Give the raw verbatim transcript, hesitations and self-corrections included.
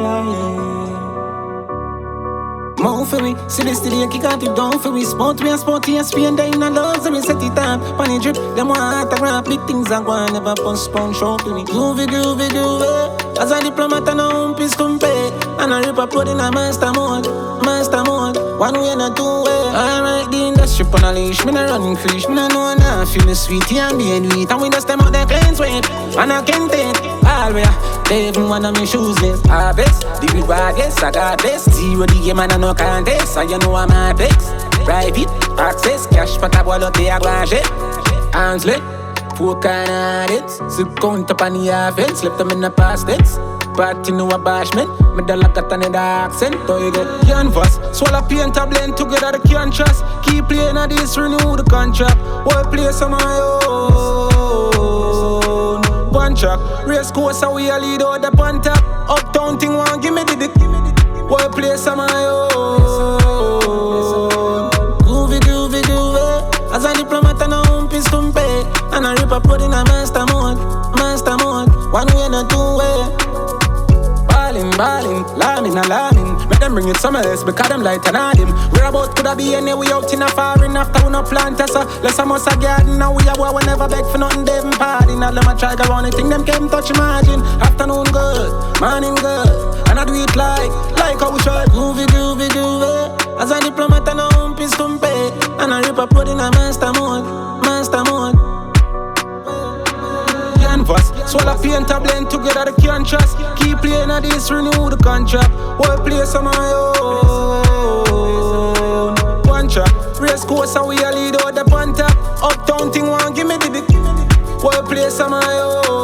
Mount for me, see this today, kick out it down for me. Sport me and sport and Spain, they in a love, so me set it up. Funny drip, them want autograph, big things are going, never postpone, show to me. Groovy, groovy, groovy, as a diplomat and a home piece compare. And I rip up put in a master mode, master mode, one way and a two way. Alright, the industry on a leash, me not running fish, me not know now, feel the sweetie and the end wheat. And we just them out there clean sweet, and I can't take all way. They even wanna me shoes less, harvest, the big bag, yes, I got this. Zero the game and I no contest, so you know I'm a fix. Private, access, cash, but I wallet, they are branché. Hands lit, four kind of hits. Silk count up on the offense, left them in the past tense. Party no abashment, me the like a tanny accent. So you get canvas, swallow paint a blend together the can't trust. Keep playing at this, renew the contract. One place on my own. One track, race course so we a lead out the pan top. Uptown thing one, give me the dick. One place on my own. Groovy, groovy, groovy, as a diplomat and a home piece compare. And I rip up put in a master mode, master mode, one way and a two way. Ballin', ballin', lambing, alarming. Make them bring it somewhere else because them light and him. We're about coulda be anyway out in a foreign after we no plant us. Less a must a garden now we a war we never beg for nothing. They even pardon. All them a try go around the thing them can't touch margin. Afternoon good, morning good, and I do it like, like how we try. Groovy, groovy, groovy, as a diplomat and a home piece compare. And I rip up put in a master mode, master mode. Canvas, swallow paint a blend together the can't trust. Keep playing at this, renew the contract. One place on my own. One track, race course so we a lead out the pan top. Uptown thing one, give me the dick. One place on my own.